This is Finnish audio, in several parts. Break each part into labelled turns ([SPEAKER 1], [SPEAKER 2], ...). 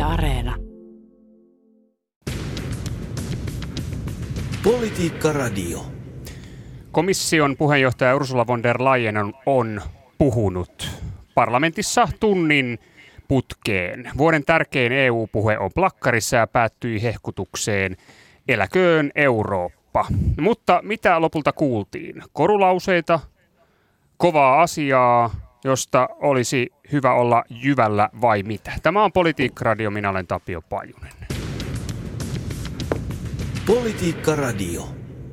[SPEAKER 1] Areena.
[SPEAKER 2] Politiikka Radio.
[SPEAKER 3] Komission puheenjohtaja Ursula von der Leyen on puhunut parlamentissa tunnin putkeen. Vuoden tärkein EU-puhe on plakkarissa ja päättyi hehkutukseen "Eläköön Eurooppa". Mutta mitä lopulta kuultiin? Korulauseita, kovaa asiaa, josta olisi hyvä olla jyvällä vai mitä? Tämä on Politiikka Radio, minä olen Tapio Pajunen.
[SPEAKER 2] Politiikka Radio.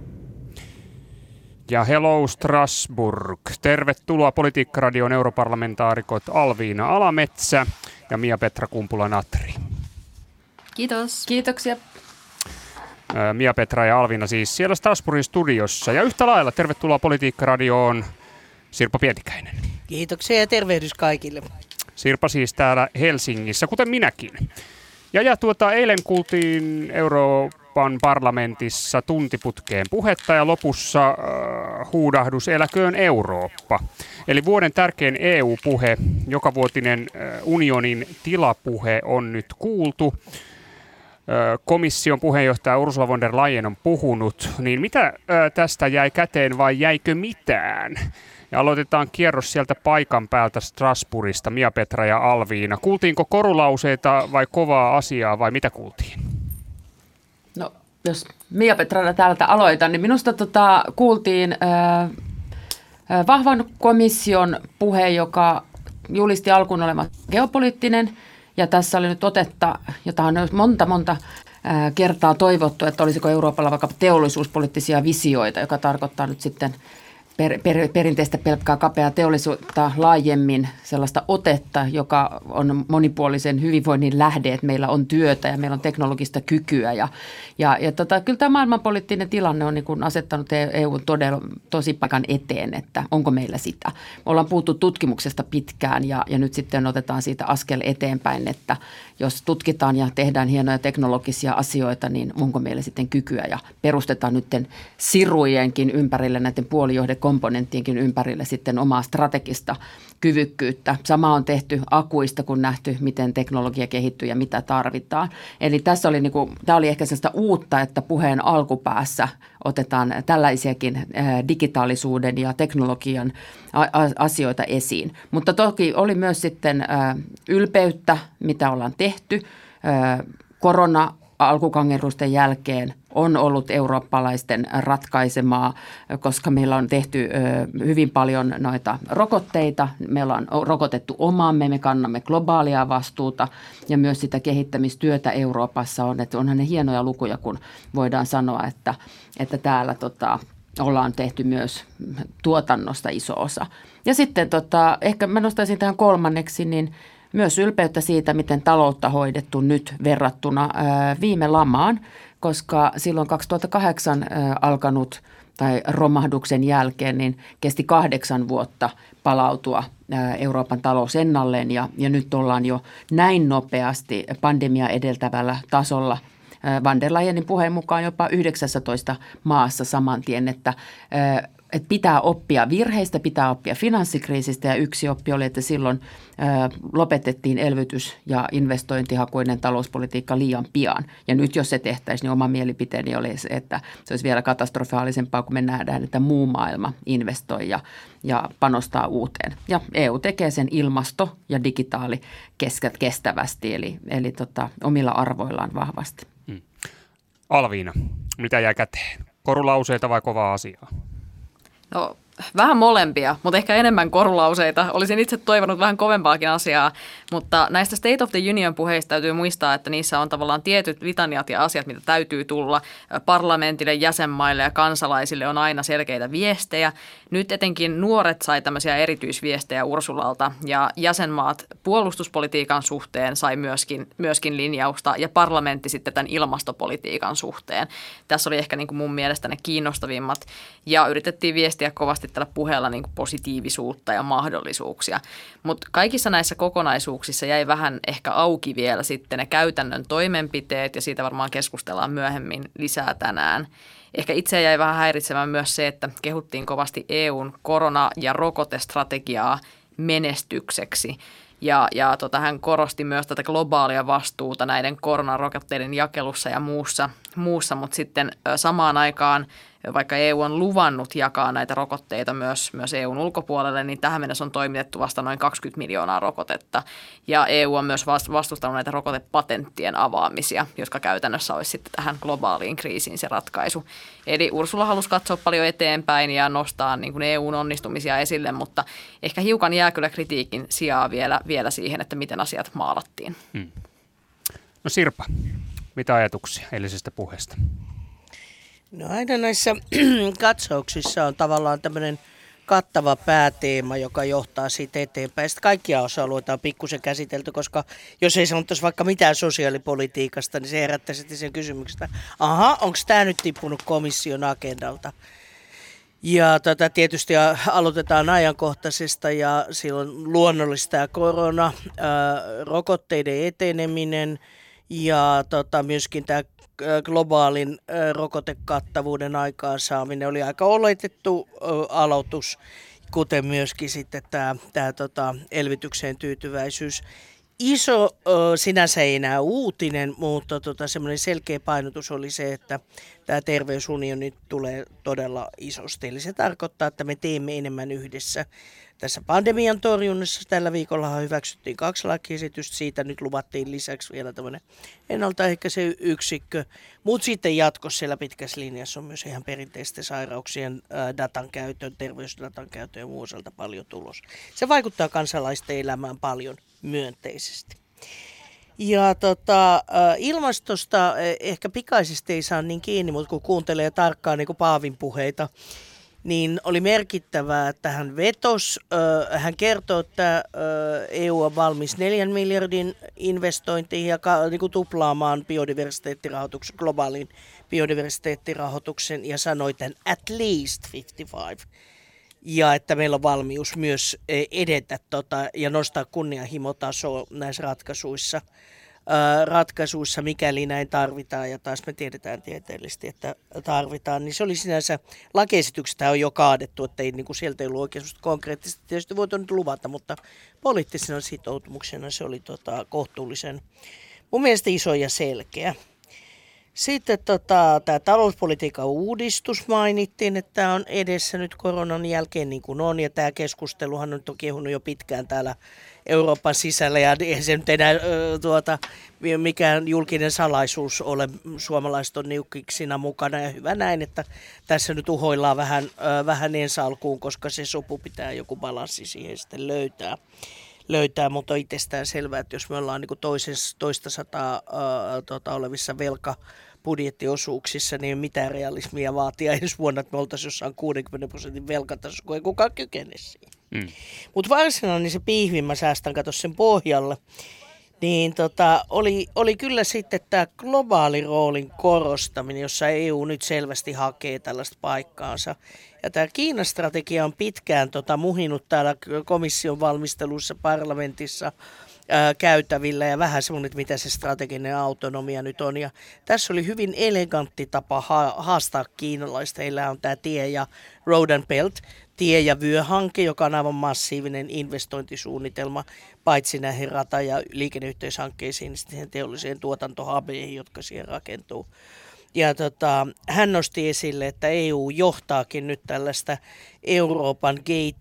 [SPEAKER 3] Ja hello Strasbourg. Tervetuloa Politiikka Radion europarlamentaarikot Alviina Alametsä ja Mia-Petra Kumpula-Natri.
[SPEAKER 4] Kiitos.
[SPEAKER 5] Kiitoksia.
[SPEAKER 3] Mia-Petra ja Alviina siis siellä Strasbourgin studiossa. Ja yhtä lailla tervetuloa Politiikka Radioon Sirpa Pietikäinen.
[SPEAKER 6] Kiitoksia ja tervehdys kaikille.
[SPEAKER 3] Sirpa siis täällä Helsingissä, kuten minäkin. Ja eilen kuultiin Euroopan parlamentissa tuntiputkeen puhetta ja lopussa huudahdus "Eläköön Eurooppa". Eli vuoden tärkein EU-puhe, jokavuotinen unionin tilapuhe on nyt kuultu. Komission puheenjohtaja Ursula von der Leyen on puhunut, niin mitä tästä jäi käteen vai jäikö mitään? Ja aloitetaan kierros sieltä paikan päältä Strasbourgista, Mia-Petra ja Alviina. Kuultiinko korulauseita vai kovaa asiaa vai mitä kuultiin?
[SPEAKER 5] No, jos Mia-Petrana täältä aloitan, niin minusta kuultiin vahvan komission puhe, joka julisti alkuun olemaan geopoliittinen. Ja tässä oli nyt otetta, jota on monta kertaa toivottu, että olisiko Euroopalla vaikka teollisuuspoliittisia visioita, joka tarkoittaa nyt sitten perinteistä pelkkää kapeaa teollisuutta laajemmin sellaista otetta, joka on monipuolisen hyvinvoinnin lähde, että meillä on työtä ja meillä on teknologista kykyä. Kyllä tämä maailmanpoliittinen tilanne on niin kuin asettanut EUn tosi paikan eteen, että onko meillä sitä. Me ollaan puhuttu tutkimuksesta pitkään ja nyt sitten otetaan siitä askel eteenpäin, että jos tutkitaan ja tehdään hienoja teknologisia asioita, niin onko meillä sitten kykyä ja perustetaan nyt sirujenkin ympärille näiden puolijohdekomponenttienkin ympärille sitten omaa strategista kyvykkyyttä. Sama on tehty akuista, kun nähty, miten teknologia kehittyy ja mitä tarvitaan. Eli tämä oli ehkä sellaista uutta, että puheen alkupäässä otetaan tällaisiakin digitaalisuuden ja teknologian asioita esiin. Mutta toki oli myös sitten ylpeyttä, mitä ollaan tehty. Korona-alkukangerusten jälkeen on ollut eurooppalaisten ratkaisemaa, koska meillä on tehty hyvin paljon noita rokotteita. Meillä on rokotettu omaamme, me kannamme globaalia vastuuta ja myös sitä kehittämistyötä Euroopassa on. Että onhan ne hienoja lukuja, kun voidaan sanoa, että täällä ollaan tehty myös tuotannosta iso osa. Ja sitten ehkä mä nostaisin tähän kolmanneksi, niin myös ylpeyttä siitä, miten taloutta hoidettu nyt verrattuna viime lamaan, koska silloin 2008 alkanut tai romahduksen jälkeen niin kesti 8 vuotta palautua Euroopan talous ennalleen ja nyt ollaan jo näin nopeasti pandemia edeltävällä tasolla. Van der Leyenin puheen mukaan jopa 19 maassa saman tien, että pitää oppia virheistä, pitää oppia finanssikriisistä ja yksi oppi oli, että silloin lopetettiin elvytys- ja investointihakuinen talouspolitiikka liian pian. Ja nyt jos se tehtäisiin, niin oma mielipiteeni oli se, että se olisi vielä katastrofaalisempaa, kun me nähdään, että muu maailma investoi ja panostaa uuteen. Ja EU tekee sen ilmasto- ja digitaali kestävästi, eli omilla arvoillaan vahvasti.
[SPEAKER 3] Alviina, mitä jää käteen? Korulauseita vai kovaa asiaa?
[SPEAKER 4] No, vähän molempia, mutta ehkä enemmän korulauseita. Olisin itse toivonut vähän kovempaakin asiaa, mutta näistä State of the Union-puheista täytyy muistaa, että niissä on tavallaan tietyt litaniat ja asiat, mitä täytyy tulla. Parlamentille, jäsenmaille ja kansalaisille on aina selkeitä viestejä. Nyt etenkin nuoret sai tämmöisiä erityisviestejä Ursulalta ja jäsenmaat puolustuspolitiikan suhteen sai myöskin linjausta ja parlamentti sitten tämän ilmastopolitiikan suhteen. Tässä oli ehkä niin kuin mun mielestä ne kiinnostavimmat ja yritettiin viestiä kovasti tällä puheella niin kuin positiivisuutta ja mahdollisuuksia. Mutta kaikissa näissä kokonaisuuksissa jäi vähän ehkä auki vielä sitten ne käytännön toimenpiteet ja siitä varmaan keskustellaan myöhemmin lisää tänään. Ehkä itse jäi vähän häiritsemään myös se, että kehuttiin kovasti EUn korona- ja rokotestrategiaa menestykseksi. Hän korosti myös tätä globaalia vastuuta näiden koronarokotteiden jakelussa ja muussa, mutta sitten samaan aikaan, vaikka EU on luvannut jakaa näitä rokotteita myös EUn ulkopuolelle, niin tähän mennessä on toimitettu vasta noin 20 miljoonaa rokotetta. Ja EU on myös vastustanut näitä rokotepatenttien avaamisia, jotka käytännössä olisi sitten tähän globaaliin kriisiin se ratkaisu. Eli Ursula halusi katsoa paljon eteenpäin ja nostaa niin kuin EUn onnistumisia esille, mutta ehkä hiukan jää kyllä kritiikin sijaa vielä siihen, että miten asiat maalattiin.
[SPEAKER 3] No Sirpa, mitä ajatuksia eilisestä puheesta?
[SPEAKER 6] No aina näissä katsauksissa on tavallaan tämmöinen kattava pääteema, joka johtaa siitä eteenpäin. Sitten kaikkia osa-alueita on pikkusen käsitelty, koska jos ei sanottaisi vaikka mitään sosiaalipolitiikasta, niin se herättäisi sitten sen kysymyksestä, onko tämä nyt tippunut komission agendalta? Ja tietysti aloitetaan ajankohtaisesta ja silloin luonnollista tämä korona, rokotteiden eteneminen ja myöskin tämä globaalin rokotekattavuuden aikaansaaminen oli aika oletettu aloitus, kuten myöskin sitten tämä elvytykseen tyytyväisyys. Iso sinänsä ei enää uutinen, mutta semmoinen selkeä painotus oli se, että tämä terveysunioni tulee todella isosti. Eli se tarkoittaa, että me teemme enemmän yhdessä. Tässä pandemian torjunnassa tällä viikolla hyväksyttiin 2 lakiesitystä, siitä nyt luvattiin lisäksi vielä tämmöinen ennaltaehkäisy yksikkö. Mutta sitten jatkossa siellä pitkässä linjassa on myös ihan perinteisten sairauksien datan käytön, terveysdatan käytön ja muu osalta paljon tulos. Se vaikuttaa kansalaisten elämään paljon myönteisesti. Ja ilmastosta ehkä pikaisesti ei saa niin kiinni, mutta kun kuuntelee tarkkaan niin kuin Paavin puheita, niin oli merkittävää, että hän vetosi. Hän kertoo, että EU on valmis 4 miljardin investointiin ja niin kuin tuplaamaan biodiversiteettirahoituksen, globaalin biodiversiteettirahoituksen ja sanoi tämän at least 55. Ja että meillä on valmius myös edetä ja nostaa kunnianhimotasoa näissä ratkaisuissa, mikäli näin tarvitaan, ja taas me tiedetään tieteellisesti, että tarvitaan, niin se oli sinänsä, lakiesityksestä on jo kaadettu, että ei, niin kuin sieltä ei ollut oikein konkreettisesti tietysti voitu nyt luvata, mutta poliittisena sitoutumuksena se oli kohtuullisen mun mielestä iso ja selkeä. Sitten tämä talouspolitiikan uudistus mainittiin, että tämä on edessä nyt koronan jälkeen niin kuin on, ja tämä keskusteluhan on toki kehunut jo pitkään täällä Euroopan sisällä, ja eihän se nyt enää mikään julkinen salaisuus ole, suomalaiset on niukkiksina mukana, ja hyvä näin, että tässä nyt uhoillaan vähän ensi alkuun, koska se sopu pitää joku balanssi siihen sitten löytää, mutta on itsestään selvää, että jos me ollaan niin kuin toista sataa olevissa velkabudjettiosuuksissa, niin ei mitään realismia vaatia ensi vuonna, että me oltaisiin jossain 60% velkatasossa, kun ei kukaan kykene siihen. Mutta varsinainen se pihvi, mä säästän kato sen pohjalle, niin oli kyllä sitten tämä globaali roolin korostaminen, jossa EU nyt selvästi hakee tällaista paikkaansa. Ja tämä Kiinan strategia on pitkään muhinut täällä komission valmistelussa parlamentissa käytävillä ja vähän semmoinen, että mitä se strateginen autonomia nyt on. Ja tässä oli hyvin elegantti tapa haastaa kiinalaista. Heillä on tämä tie- ja Road and Belt, tie- ja vyöhanke, joka on aivan massiivinen investointisuunnitelma, paitsi näihin rata- ja liikenneyhteyshankkeisiin, niin sitten teolliseen tuotantohubeihin, jotka siihen rakentuu. Ja hän nosti esille, että EU johtaakin nyt tällaista Euroopan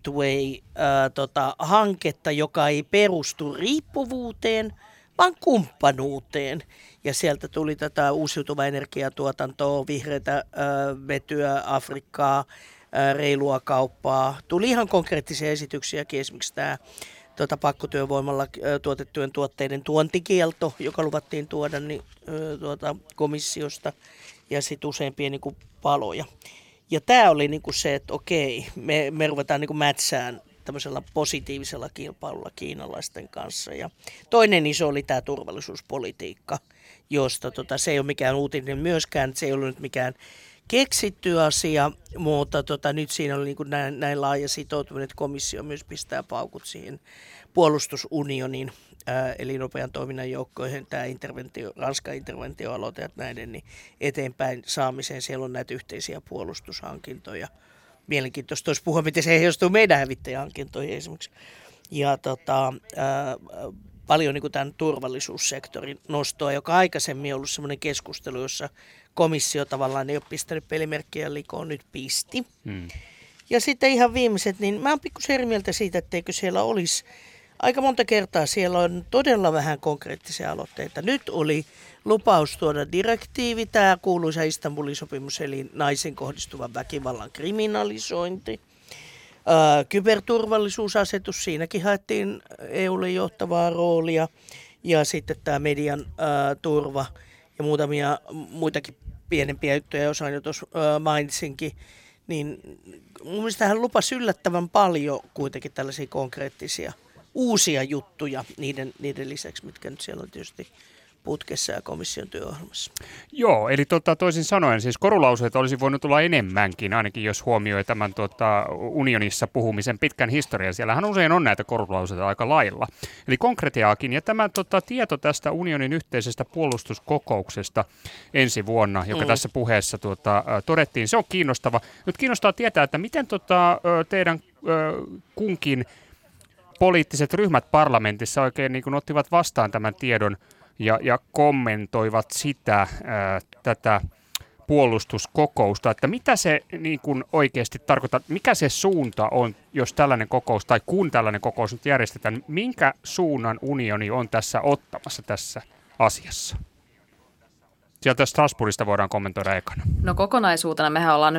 [SPEAKER 6] Gateway-hanketta, joka ei perustu riippuvuuteen, vaan kumppanuuteen. Ja sieltä tuli tätä uusiutuvaa energiatuotantoa, vihreätä vetyä, Afrikkaa, reilua kauppaa. Tuli ihan konkreettisia esityksiäkin, esimerkiksi tämä pakkotyövoimalla tuotettujen tuotteiden tuontikielto, joka luvattiin tuoda komissiosta, ja sitten useampia paloja. Ja tämä oli se, että okei, me ruvetaan mätsään tämmöisellä positiivisella kilpailulla kiinalaisten kanssa. Ja toinen iso oli tämä turvallisuuspolitiikka, josta se ei ole mikään uutinen myöskään, se ei ollut nyt mikään keksitty asia, mutta nyt siinä oli näin laaja sitoutuminen, että komissio myös pistää paukut siihen puolustusunionin, eli nopean toiminnan joukkoihin, tämä Ranskan interventioaloite ja näiden niin eteenpäin saamiseen. Siellä on näitä yhteisiä puolustushankintoja. Mielenkiintoista olisi puhua, miten se heijastuu meidän hävittäjähankintoihin esimerkiksi. ja paljon niin kuin tämän turvallisuussektorin nostoa, joka aikaisemmin on ollut semmoinen keskustelu, jossa komissio tavallaan ei ole pistänyt pelimerkkiä likoon, nyt pisti. Ja sitten ihan viimeiset, niin mä oon pikkusen eri mieltä siitä, etteikö siellä olisi, aika monta kertaa siellä on todella vähän konkreettisia aloitteita. Nyt oli lupaus tuoda direktiivi, tämä kuuluisa Istanbulin sopimus, eli naisen kohdistuvan väkivallan kriminalisointi. Kyberturvallisuusasetus, siinäkin haettiin EUlle johtavaa roolia. Ja sitten tämä median turva ja muutamia muitakin pienempiä juttuja, osaan jo tuossa mainitsinkin. Niin mun mielestä hän lupasi yllättävän paljon kuitenkin tällaisia konkreettisia uusia juttuja niiden lisäksi, mitkä nyt siellä on tietysti putkessa ja komission työohjelmassa.
[SPEAKER 3] Joo, eli toisin sanoen siis korulauseita olisi voinut olla enemmänkin, ainakin jos huomioi tämän unionissa puhumisen pitkän historian. Siellähän usein on näitä korulauseita aika lailla. Eli konkretiaakin. Ja tämä tieto tästä unionin yhteisestä puolustuskokouksesta ensi vuonna, joka tässä puheessa todettiin, se on kiinnostava. Nyt kiinnostaa tietää, että miten teidän kunkin poliittiset ryhmät parlamentissa oikein niin kuin ottivat vastaan tämän tiedon ja kommentoivat tätä puolustuskokousta, että mitä se niin kuin oikeasti tarkoittaa, mikä se suunta on, jos tällainen kokous tai kun tällainen kokous nyt järjestetään, minkä suunnan unioni on tässä ottamassa tässä asiassa? Sieltä Strasbourgista voidaan kommentoida ekana.
[SPEAKER 4] No kokonaisuutena mehän ollaan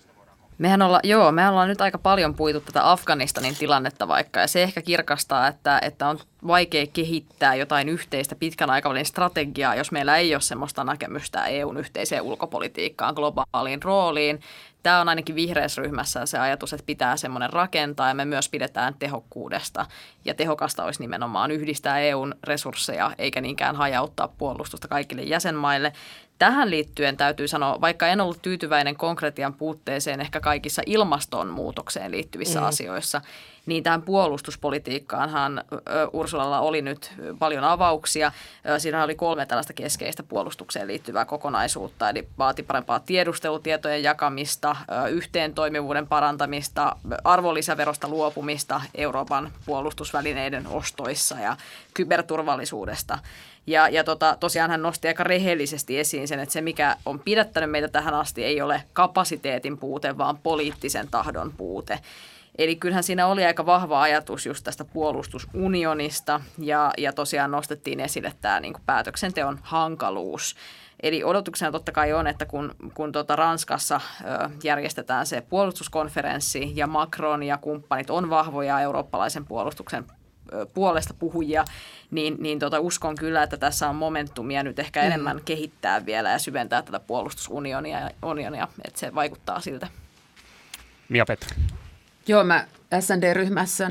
[SPEAKER 4] nyt aika paljon puitu tätä Afganistanin tilannetta vaikka, ja se ehkä kirkastaa, että on vaikea kehittää jotain yhteistä pitkän aikavälin strategiaa, jos meillä ei ole semmoista näkemystä EUn yhteiseen ulkopolitiikkaan, globaaliin rooliin. Tämä on ainakin vihreässä ryhmässä se ajatus, että pitää semmoinen rakentaa, ja me myös pidetään tehokkuudesta. Ja tehokasta olisi nimenomaan yhdistää EUn resursseja, eikä niinkään hajauttaa puolustusta kaikille jäsenmaille. Tähän liittyen täytyy sanoa, vaikka en ollut tyytyväinen konkretian puutteeseen ehkä kaikissa ilmastonmuutokseen liittyvissä asioissa, niin tähän puolustuspolitiikkaanhan Ursulalla oli nyt paljon avauksia. Siinä oli 3 tällaista keskeistä puolustukseen liittyvää kokonaisuutta, eli vaati parempaa tiedustelutietojen jakamista, yhteentoimivuuden parantamista, arvonlisäverosta luopumista Euroopan puolustusvälineiden ostoissa ja kyberturvallisuudesta. Ja tosiaan hän nosti aika rehellisesti esiin sen, että se mikä on pidättänyt meitä tähän asti ei ole kapasiteetin puute, vaan poliittisen tahdon puute. Eli kyllähän siinä oli aika vahva ajatus just tästä puolustusunionista ja tosiaan nostettiin esille tämä niin kuin päätöksenteon hankaluus. Eli odotuksena totta kai on, että kun Ranskassa järjestetään se puolustuskonferenssi ja Macron ja kumppanit on vahvoja eurooppalaisen puolustuksen puolesta puhujia, niin uskon kyllä, että tässä on momentumia nyt ehkä enemmän kehittää vielä ja syventää tätä puolustusunionia, että se vaikuttaa siltä.
[SPEAKER 3] Mia-Petra.
[SPEAKER 5] Joo, mä SND-ryhmässä,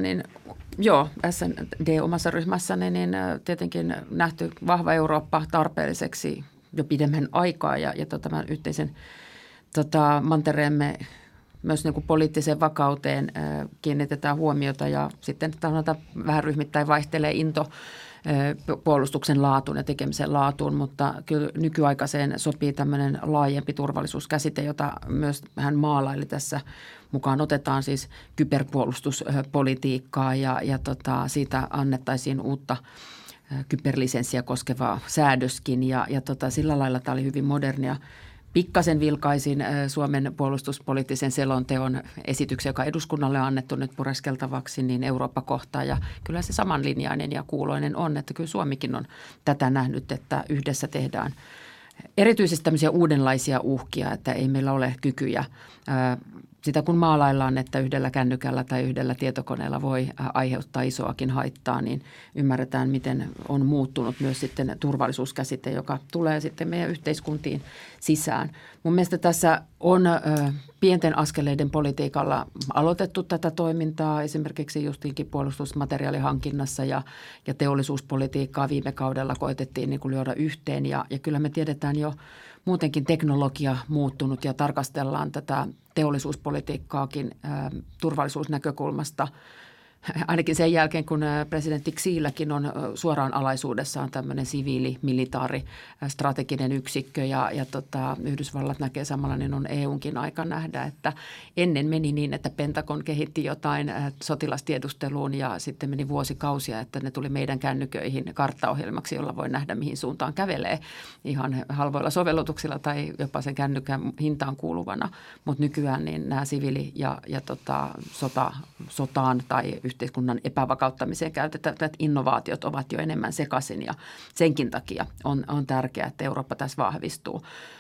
[SPEAKER 5] SND omassa ryhmässäni, niin tietenkin nähty vahva Eurooppa tarpeelliseksi jo pidemmän aikaa ja tämän yhteisen mantereemme myös niin kuin poliittiseen vakauteen kiinnitetään huomiota ja sitten vähän ryhmittäin vaihtelee into puolustuksen laatuun ja tekemisen laatuun, mutta kyllä nykyaikaiseen sopii tämmöinen laajempi turvallisuuskäsite, jota myös hän maalaili tässä. Mukaan otetaan siis kyberpuolustuspolitiikkaa ja siitä annettaisiin uutta kyberlisenssiä koskevaa säädöskin ja sillä lailla tämä oli hyvin modernia. Pikkasen vilkaisin Suomen puolustuspoliittisen selonteon esityksen, joka eduskunnalle on annettu nyt pureskeltavaksi, niin Eurooppa-kohtaan. Ja kyllä se samanlinjainen ja kuuloinen on, että kyllä Suomikin on tätä nähnyt, että yhdessä tehdään erityisesti tämmöisiä uudenlaisia uhkia, että ei meillä ole kykyjä. Sitä kun maalaillaan, että yhdellä kännykällä tai yhdellä tietokoneella voi aiheuttaa isoakin haittaa, niin ymmärretään, miten on muuttunut myös sitten turvallisuuskäsite, joka tulee sitten meidän yhteiskuntiin sisään. Mun mielestä tässä on pienten askeleiden politiikalla aloitettu tätä toimintaa, esimerkiksi justiinkin puolustusmateriaalihankinnassa ja teollisuuspolitiikkaa viime kaudella koetettiin niin kuin lyödä yhteen ja kyllä me tiedetään jo muutenkin teknologia muuttunut ja tarkastellaan tätä teollisuuspolitiikkaakin turvallisuusnäkökulmasta ainakin sen jälkeen, kun presidentti Xiilläkin on suoraan alaisuudessaan tämmöinen siviili-militaari strateginen yksikkö ja Yhdysvallat näkee samalla, niin on EUnkin aika nähdä, että ennen meni niin, että Pentagon kehitti jotain sotilastiedusteluun ja sitten meni vuosikausia, että ne tuli meidän kännyköihin karttaohjelmaksi, jolla voi nähdä, mihin suuntaan kävelee ihan halvoilla sovellutuksilla tai jopa sen kännykän hintaan kuuluvana, mutta nykyään niin nämä siviili- ja sotaan tai yhteiskunnan epävakauttamiseen käytettävät innovaatiot ovat jo enemmän sekaisin ja senkin takia on tärkeää, että Eurooppa tässä vahvistuu.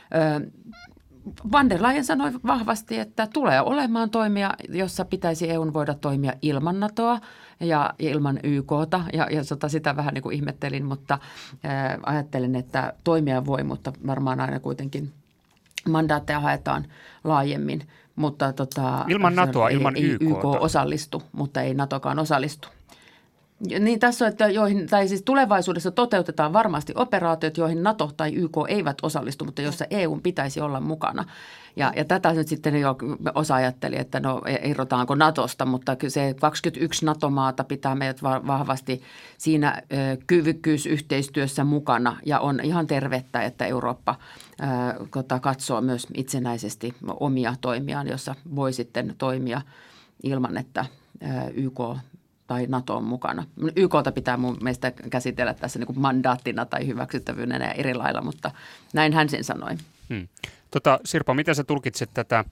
[SPEAKER 5] Van der Leyen sanoi vahvasti, että tulee olemaan toimia, jossa pitäisi EUn voida toimia ilman NATOa ja ilman YKta. Ja sitä vähän niin kuin ihmettelin, mutta ajattelen, että toimia voi, mutta varmaan aina kuitenkin mandaatteja haetaan laajemmin. Mutta
[SPEAKER 3] ilman NATOa, ilman YKta.
[SPEAKER 5] YK osallistu, mutta ei NATOkaan osallistu. Niin tässä on, että siis tulevaisuudessa toteutetaan varmasti operaatiot, joihin NATO tai YK eivät osallistu, mutta jossa EU pitäisi olla mukana. Ja tätä nyt sitten jo osa ajatteli, että no irrotaanko NATOsta, mutta kyllä se 21 NATO-maata pitää meidät vahvasti siinä kyvykkyysyhteistyössä mukana. Ja on ihan tervettä, että Eurooppa katsoo myös itsenäisesti omia toimiaan, jossa voi sitten toimia ilman, että YK tai NATO on mukana. YKta pitää mun mielestä käsitellä tässä niin kuin mandaattina tai hyväksyttävyydenä eri lailla, mutta näin hän sen sanoi.
[SPEAKER 3] Sirpa, miten sä tulkitset tätä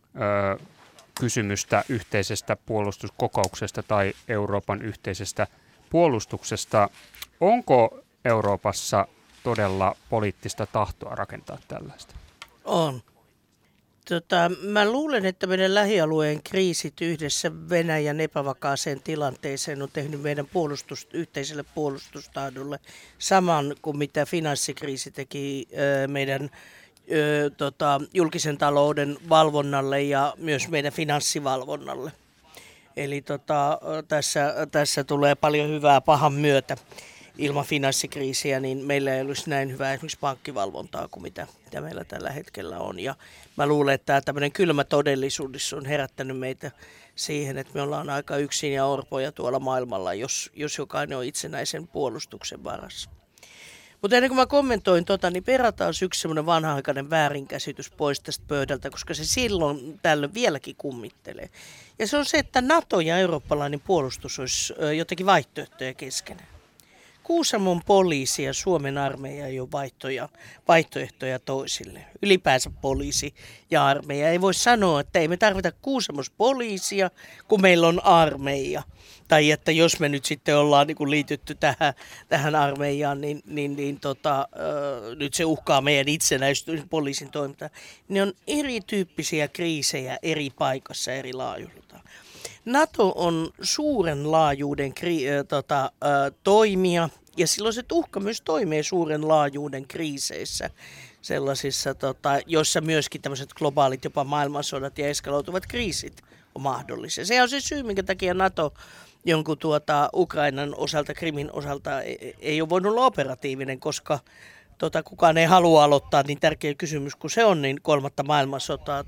[SPEAKER 3] kysymystä yhteisestä puolustuskokouksesta tai Euroopan yhteisestä puolustuksesta? Onko Euroopassa todella poliittista tahtoa rakentaa tällaista?
[SPEAKER 6] On. Mä luulen, että meidän lähialueen kriisit yhdessä Venäjän epävakaaseen tilanteeseen on tehnyt meidän yhteiselle puolustustahdolle saman kuin mitä finanssikriisi teki meidän julkisen talouden valvonnalle ja myös meidän finanssivalvonnalle. Eli tässä tulee paljon hyvää pahan myötä. Ilman finanssikriisiä, niin meillä ei olisi näin hyvää esimerkiksi pankkivalvontaa kuin mitä meillä tällä hetkellä on. Ja mä luulen, että tämä tämmöinen kylmä todellisuudessa on herättänyt meitä siihen, että me ollaan aika yksin ja orpoja tuolla maailmalla, jos jokainen on itsenäisen puolustuksen varassa. Mutta ennen kuin mä kommentoin niin perataan yksi semmoinen vanha-aikainen väärinkäsitys pois tästä pöydältä, koska se silloin tällöin vieläkin kummittelee. Ja se on se, että NATO ja eurooppalainen puolustus olisi jotenkin vaihtoehtoja keskenään. Kuusamon poliisi ja Suomen armeija ei ole vaihtoehtoja toisille. Ylipäänsä poliisi ja armeija. Ei voi sanoa, että ei me tarvita Kuusamossa poliisia, kun meillä on armeija. Tai että jos me nyt sitten ollaan niin kuin liitytty tähän armeijaan, nyt se uhkaa meidän itsenäistä poliisin toimintaa. Ne on erityyppisiä kriisejä eri paikassa, eri laajuudelta. NATO on suuren laajuuden toimija ja silloin se uhka myös toimii suuren laajuuden kriiseissä, sellaisissa, joissa myöskin tämmöiset globaalit jopa maailmansodat ja eskaloituvat kriisit on mahdollisia. Se on se syy, minkä takia NATO jonkun Ukrainan osalta, Krimin osalta ei ole voinut olla operatiivinen, koska kukaan ei halua aloittaa niin tärkeä kysymys kuin se on, niin 3. maailmansotaa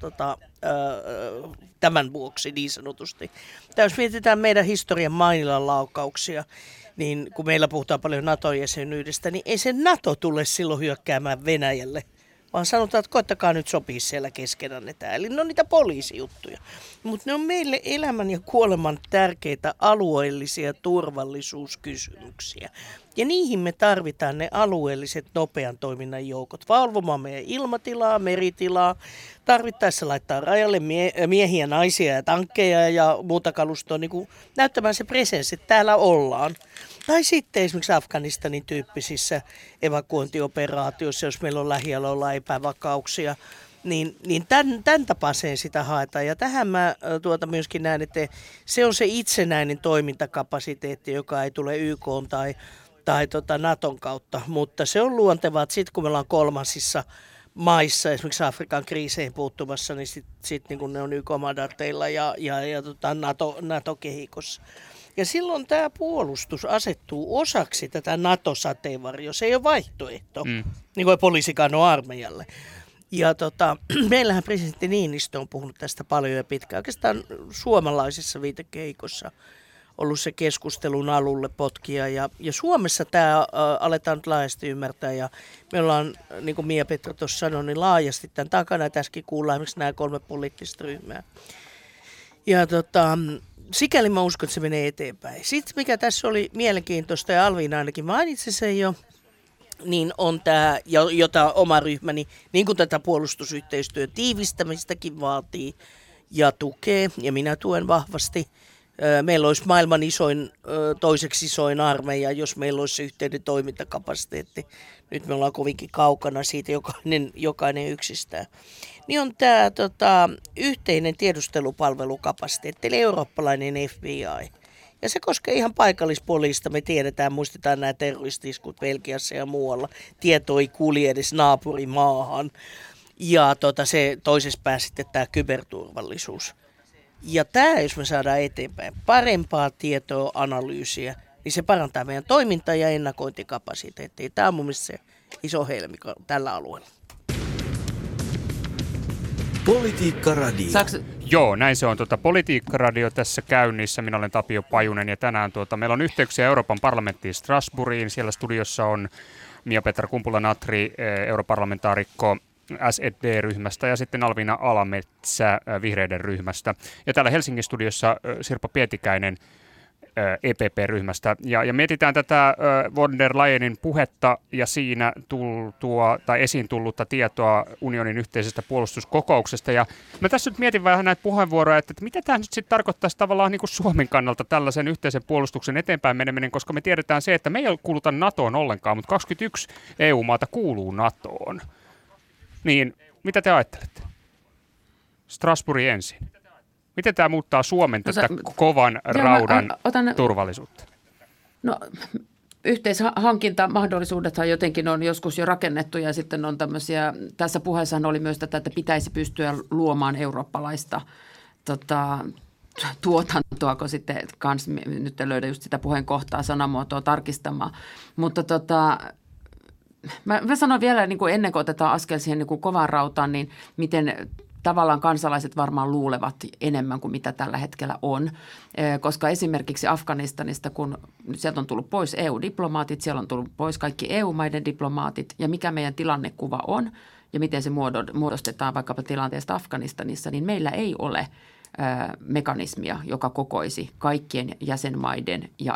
[SPEAKER 6] tämän vuoksi niin sanotusti. Tai jos mietitään meidän historian Mainilan laukauksia, niin kun meillä puhutaan paljon NATO-jäsenyydestä, niin ei se NATO tule silloin hyökkäämään Venäjälle, vaan sanotaan, että koettakaa nyt sopia siellä keskenään tämä. Eli ne on niitä poliisijuttuja. Mutta ne on meille elämän ja kuoleman tärkeitä alueellisia turvallisuuskysymyksiä. Ja niihin me tarvitaan ne alueelliset nopean toiminnan joukot. Valvomaan meidän ilmatilaa, meritilaa. Tarvittaessa laittaa rajalle miehiä, naisia ja tankkeja ja muuta kalustoa niin kuin näyttämään se presenssi, että täällä ollaan. Tai sitten esimerkiksi Afganistanin tyyppisissä evakuointioperaatioissa, jos meillä on lähialueilla epävakauksia, niin tämän tapaiseen sitä haetaan. Ja tähän mä myöskin näen, että se on se itsenäinen toimintakapasiteetti, joka ei tule YK:n tai Naton kautta, mutta se on luontevaa, että sitten kun me ollaan kolmansissa maissa, esimerkiksi Afrikan kriiseihin puuttumassa, niin sit niin kun ne on YK-mandaatteilla ja NATO-kehikossa. Ja silloin tämä puolustus asettuu osaksi tätä NATO-sateenvarjoa. Se ei ole vaihtoehto, niin kuin poliisikaan on armeijalle. Ja meillähän presidentti Niinistö on puhunut tästä paljon ja pitkään. Oikeastaan suomalaisessa viitekehikossa ollut se keskustelun alulle potkija. Ja Suomessa tämä aletaan nyt laajasti ymmärtää ja me ollaan, niin kuin Mia-Petra tuossa sanoi, niin laajasti tämän takana. Tässäkin kuullaan esimerkiksi nämä 3 poliittista ryhmää. Ja sikäli mä uskon, että se menee eteenpäin. Sitten mikä tässä oli mielenkiintoista ja Alviina ainakin mainitsi sen jo, niin on tämä, jota oma ryhmäni, niin kuin tätä puolustusyhteistyön tiivistämistäkin vaatii ja tukee, ja minä tuen vahvasti. Meillä olisi maailman toiseksi isoin armeija, jos meillä olisi se yhteinen toimintakapasiteetti. Nyt me ollaan kovinkin kaukana siitä jokainen yksistään. Niin on tämä yhteinen tiedustelupalvelukapasiteetti, eli eurooppalainen FBI. Ja se koskee ihan paikallispoliista. Me tiedetään, muistetaan nämä terroristiskut Belgiassa ja muualla. Tieto ei kulje edes naapurimaahan. Ja se toisessa päässä sitten tämä kyberturvallisuus. Ja tämä, jos me saadaan eteenpäin parempaa tietoa, analyysiä, niin se parantaa meidän toiminta- ja ennakointikapasiteettia. Tämä on mun mielestä se iso helmi tällä alueella.
[SPEAKER 2] Politiikka Radio.
[SPEAKER 3] Joo, näin se on. Politiikka-radio tässä käynnissä. Minä olen Tapio Pajunen ja tänään meillä on yhteyksiä Euroopan parlamenttiin Strasbourgiin. Siellä studiossa on Mia-Petra Kumpula-Natri, europarlamentaarikko SED-ryhmästä ja sitten Alviina Alametsä vihreiden ryhmästä. Ja täällä Helsingin studiossa Sirpa Pietikäinen EPP-ryhmästä. Ja mietitään tätä von der Leyenin puhetta ja siinä esiin tullutta tietoa unionin yhteisestä puolustuskokouksesta. Ja mä tässä nyt mietin vähän näitä puheenvuoroja, että mitä tämä nyt sitten tarkoittaisi tavallaan niin kuin Suomen kannalta tällaisen yhteisen puolustuksen eteenpäin meneminen, koska me tiedetään se, että me ei kuuluta NATOon ollenkaan, mutta 21 EU-maata kuuluu NATOon. Niin, mitä te ajattelette? Strasbourg ensin. Miten tämä muuttaa Suomen tätä kovan raudan turvallisuutta?
[SPEAKER 5] No, yhteishankintamahdollisuudethan jotenkin on joskus jo rakennettu ja sitten on tämmöisiä, tässä puheessahan oli myös tätä, että pitäisi pystyä luomaan eurooppalaista tuotantoa, kun sitten kans, nyt en löydä just sitä puheen kohtaa sanamuotoa tarkistamaan, mutta mä sanon vielä niin kuin ennen kuin otetaan askel siihen niin kuin kovaan rautaan, niin miten tavallaan kansalaiset varmaan luulevat enemmän kuin mitä tällä hetkellä on, koska esimerkiksi Afganistanista, kun sieltä on tullut pois EU-diplomaatit, siellä on tullut pois kaikki EU-maiden diplomaatit ja mikä meidän tilannekuva on ja miten se muodostetaan vaikkapa tilanteesta Afganistanissa, niin meillä ei ole mekanismia, joka kokoisi kaikkien jäsenmaiden ja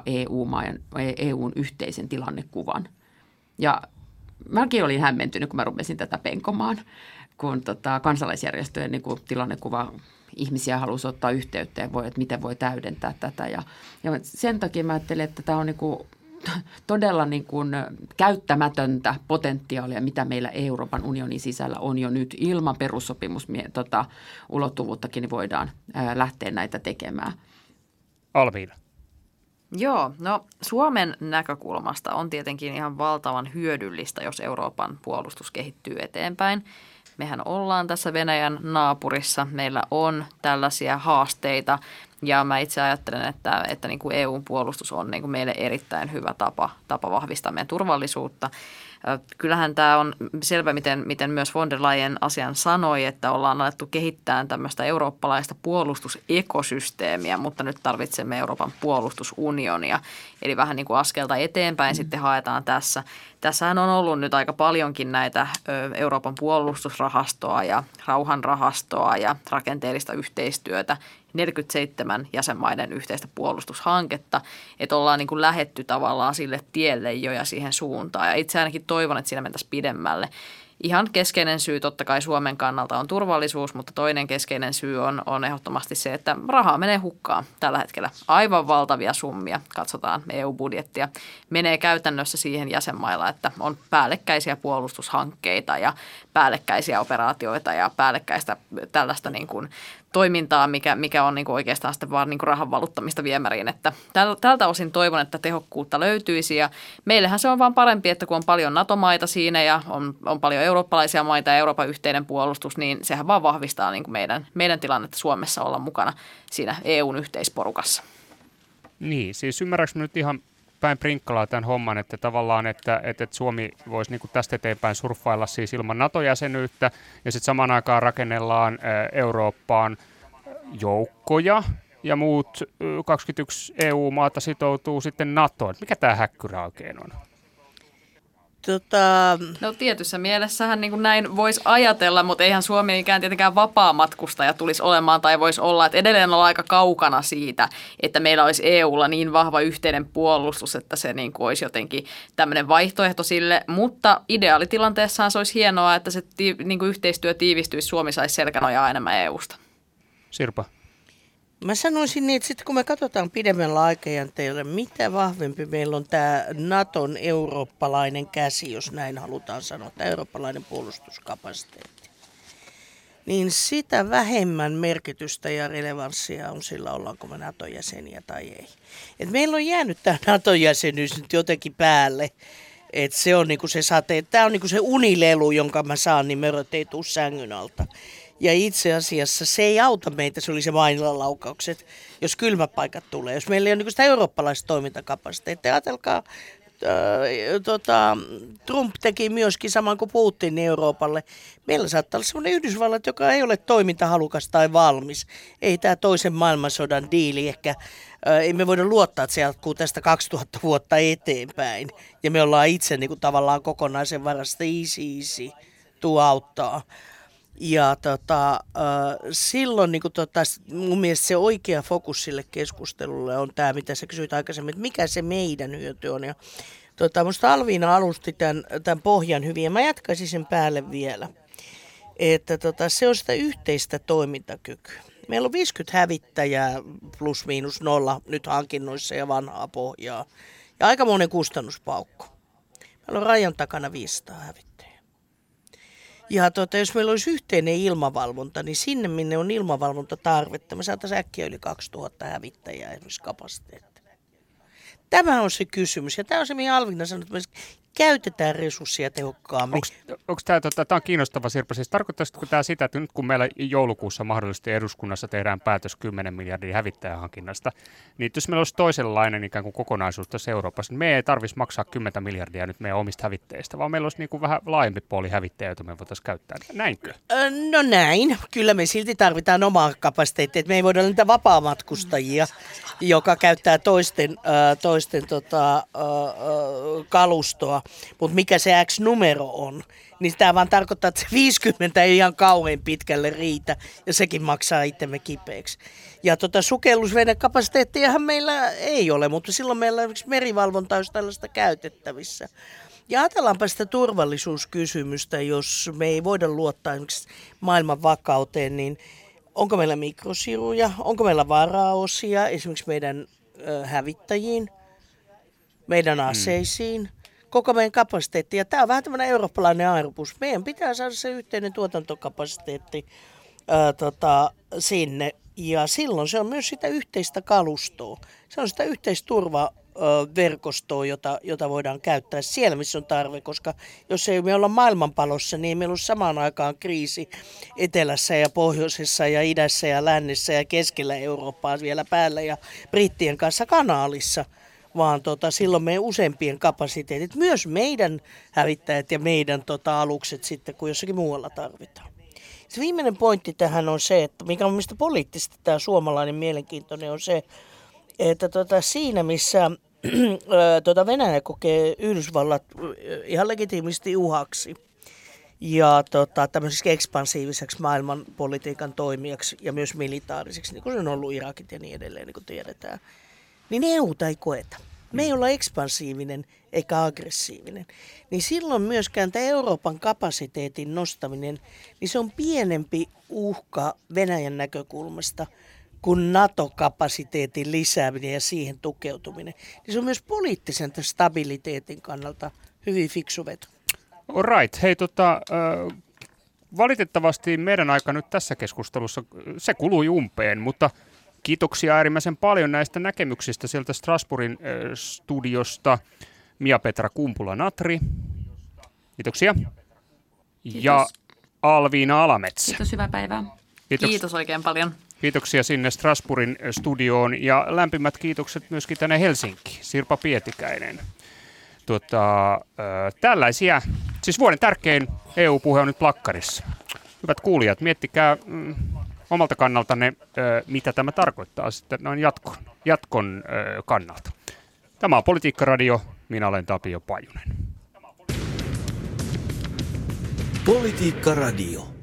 [SPEAKER 5] EUn yhteisen tilannekuvan. Ja mäkin olin hämmentynyt, kun mä rupesin tätä penkomaan, kun kansalaisjärjestöjen niin kuin tilannekuva ihmisiä halusi ottaa yhteyttä ja että miten voi täydentää tätä. Ja sen takia mä ajattelin, että tämä on niin kuin todella niin kuin käyttämätöntä potentiaalia, mitä meillä Euroopan unionin sisällä on jo nyt. Ilman perussopimusulottuvuuttakin niin voidaan lähteä näitä tekemään.
[SPEAKER 3] Alviina.
[SPEAKER 4] Joo, no Suomen näkökulmasta on tietenkin ihan valtavan hyödyllistä, jos Euroopan puolustus kehittyy eteenpäin. Mehän ollaan tässä Venäjän naapurissa, meillä on tällaisia haasteita ja mä itse ajattelen, että niin kuin EU-puolustus on niin kuin meille erittäin hyvä tapa vahvistaa meidän turvallisuutta. Kyllähän tämä on selvä, miten myös von der Leyen asian sanoi, että ollaan alettu kehittää tämmöistä eurooppalaista puolustusekosysteemiä, mutta nyt tarvitsemme Euroopan puolustusunionia. Eli vähän niin kuin askelta eteenpäin sitten haetaan tässä. Tässähän on ollut nyt aika paljonkin näitä Euroopan puolustusrahastoa ja rauhanrahastoa ja rakenteellista yhteistyötä, 47 jäsenmaiden yhteistä puolustushanketta, että ollaan niin kuin lähetty tavallaan sille tielle jo ja siihen suuntaan. Ja itse ainakin toivon, että siinä mentäisiin pidemmälle. Ihan keskeinen syy totta kai Suomen kannalta on turvallisuus, mutta toinen keskeinen syy on ehdottomasti se, että rahaa menee hukkaan tällä hetkellä. Aivan valtavia summia, katsotaan EU-budjettia, menee käytännössä siihen jäsenmailla, että on päällekkäisiä puolustushankkeita ja päällekkäisiä operaatioita ja päällekkäistä tällaista niin kuin toimintaa, mikä on niin kuin oikeastaan sitten vaan niin kuin rahan valuttamista viemäriin. Että tältä osin toivon, että tehokkuutta löytyisi ja meillähän se on vaan parempi, että kun on paljon NATO-maita siinä ja on paljon eurooppalaisia maita ja Euroopan yhteinen puolustus, niin sehän vaan vahvistaa niin kuin meidän tilannetta Suomessa olla mukana siinä EUn yhteisporukassa.
[SPEAKER 3] Niin, siis ymmärrätkö nyt ihan päin prinkkalaa tämän homman, että tavallaan, että Suomi voisi niin kuin tästä eteenpäin surffailla siis ilman NATO-jäsenyyttä ja sitten samaan aikaan rakennellaan Eurooppaan joukkoja, ja muut 21 EU-maata sitoutuu sitten NATOon. Mikä tämä häkkyrä oikein on?
[SPEAKER 4] No tietyssä mielessähän niin kuin näin voisi ajatella, mutta eihän Suomi ikään tietenkään vapaamatkustaja tulisi olemaan tai voisi olla, että edelleen ollaan aika kaukana siitä, että meillä olisi EUlla niin vahva yhteinen puolustus, että se niin kuin olisi jotenkin tämmöinen vaihtoehto sille, mutta ideaalitilanteessaan se olisi hienoa, että se niin kuin yhteistyö tiivistyisi, Suomi saisi selkänojaa enemmän EUsta.
[SPEAKER 3] Sirpa?
[SPEAKER 6] Mä sanoisin niin, että sitten kun me katsotaan pidemmällä aikajänteellä, mitä vahvempi meillä on tämä Naton eurooppalainen käsi, jos näin halutaan sanoa, tämä eurooppalainen puolustuskapasiteetti, niin sitä vähemmän merkitystä ja relevanssia on sillä, ollaanko me Naton jäseniä tai ei. Et meillä on jäänyt tämä Naton jäsenyys nyt jotenkin päälle, että se on niinku se tämä on niinku se unilelu, jonka mä saan, niin möröt ei tule sängyn alta. Ja itse asiassa se ei auta meitä, se oli se mainilalaukaukset, jos kylmäpaikat tulee. Jos meillä ei ole niin sitä eurooppalaista toimintakapasiteettia, ajatelkaa, Trump teki myöskin saman kuin Putin Euroopalle. Meillä saattaa olla sellainen Yhdysvallat, joka ei ole toimintahalukas tai valmis. Ei tämä toisen maailmansodan diili ehkä, ei me voida luottaa, että se jatkuu tästä 2000 vuotta eteenpäin. Ja me ollaan itse niin kuin tavallaan kokonaisen varasta easy, tuu auttaa. Ja silloin niin mun mielestä se oikea fokus sille keskustelulle on tämä, mitä sä kysyit aikaisemmin, että mikä se meidän hyöty on. Ja musta Alviina alusti tämän pohjan hyvin ja mä jatkaisin sen päälle vielä, että se on sitä yhteistä toimintakykyä. Meillä on 50 hävittäjää plus miinus nolla nyt hankinnoissa ja vanhaa pohjaa ja aikamoinen kustannuspaukku. Meillä on rajan takana 500 hävittäjää. Ja jos meillä olisi yhteinen ilmavalvonta, niin sinne, minne on ilmavalvontatarvetta, me saataisiin äkkiä yli 2000 hävittäjää esimerkiksi kapasiteettia. Tämä on se kysymys, ja tämä on se, mihin Alviina sanoi, että me käytetään resursseja tehokkaammin.
[SPEAKER 3] Onko tämä on kiinnostava, Sirpa, siis tarkoittaisiko tämä sitä, että nyt kun meillä joulukuussa mahdollisesti eduskunnassa tehdään päätös 10 miljardin hävittäjähankinnasta, niin jos meillä olisi toisenlainen ikään kuin kokonaisuus tässä Euroopassa, niin me ei tarvitsisi maksaa 10 miljardia nyt meidän omista hävittäjistä, vaan meillä olisi niin kuin vähän laajempi puoli hävittäjä, jota me voitaisiin käyttää. Näinkö?
[SPEAKER 6] No näin. Kyllä me silti tarvitaan omaa kapasiteettia, että me ei voida olla niitä vapaamatkustajia, joka käyttää toisten kalustoa. Mutta mikä se X-numero on, niin tämä vaan tarkoittaa, että se 50 ei ihan kauhean pitkälle riitä, ja sekin maksaa itsemme kipeäksi. Ja sukellusvenekapasiteettiahan meillä ei ole, mutta silloin meillä esimerkiksi merivalvonta olisi tällaista käytettävissä. Ja ajatellaanpa sitä turvallisuuskysymystä, jos me ei voida luottaa esimerkiksi maailman vakauteen, niin onko meillä mikrosiruja, onko meillä varaosia esimerkiksi meidän hävittäjiin, meidän aseisiin, koko meidän kapasiteetti. Ja tämä on vähän tämmöinen eurooppalainen aerobus. Meidän pitää saada se yhteinen tuotantokapasiteetti sinne. Ja silloin se on myös sitä yhteistä kalustoa. Se on sitä yhteisturvaverkostoa, jota voidaan käyttää siellä, missä on tarve. Koska jos ei me olla maailmanpalossa, niin meillä on samaan aikaan kriisi etelässä ja pohjoisessa ja idässä ja lännessä ja keskellä Eurooppaa vielä päällä ja brittien kanssa kanaalissa. Vaan silloin meidän useampien kapasiteetit, myös meidän hävittäjät ja meidän alukset sitten, kun jossakin muualla tarvitaan. Se viimeinen pointti tähän on se, että mikä on mielestäni poliittisesti tämä suomalainen mielenkiintoinen on se, että siinä missä Venäjä kokee Yhdysvallat ihan legitiimisti uhaksi ja tämmöiseksi ekspansiiviseksi maailmanpolitiikan toimijaksi ja myös militaariseksi, niin kuin se on ollut Irakit ja niin edelleen, niin kuin tiedetään, niin EUta ei koeta. Me ei olla ekspansiivinen eikä aggressiivinen. Niin silloin myöskään tämä Euroopan kapasiteetin nostaminen, niin se on pienempi uhka Venäjän näkökulmasta kuin NATO-kapasiteetin lisääminen ja siihen tukeutuminen. Niin se on myös poliittisen stabiliteetin kannalta hyvin fiksu veto.
[SPEAKER 3] All right. Hei, valitettavasti meidän aika nyt tässä keskustelussa, se kului umpeen, mutta kiitoksia äärimmäisen paljon näistä näkemyksistä sieltä Strasbourgin studiosta. Mia-Petra Kumpula-Natri. Kiitoksia.
[SPEAKER 4] Kiitos.
[SPEAKER 3] Ja Alviina Alametsä.
[SPEAKER 5] Kiitos, hyvää päivää.
[SPEAKER 4] Kiitos oikein paljon.
[SPEAKER 3] Kiitoksia sinne Strasbourgin studioon ja lämpimät kiitokset myöskin tänne Helsinkiin. Sirpa Pietikäinen. Tällaisia, siis vuoden tärkein EU-puhe on nyt plakkarissa. Hyvät kuulijat, miettikää omalta kannaltanne, mitä tämä tarkoittaa sitten noin jatkon kannalta. Tämä on Politiikka-radio, minä olen Tapio Pajunen.
[SPEAKER 2] Politiikka-radio.